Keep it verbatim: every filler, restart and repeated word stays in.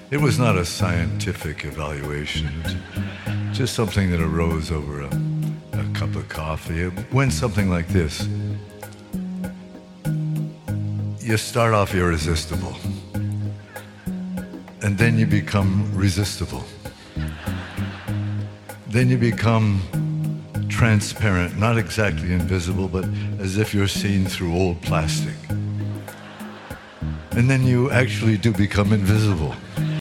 It was not a scientific evaluation. It was just something that arose over a, a cup of coffee. It went something like this. You start off irresistible, and then you become resistible. Then you become transparent, not exactly invisible, but as if you're seen through old plastic. And then you actually do become invisible.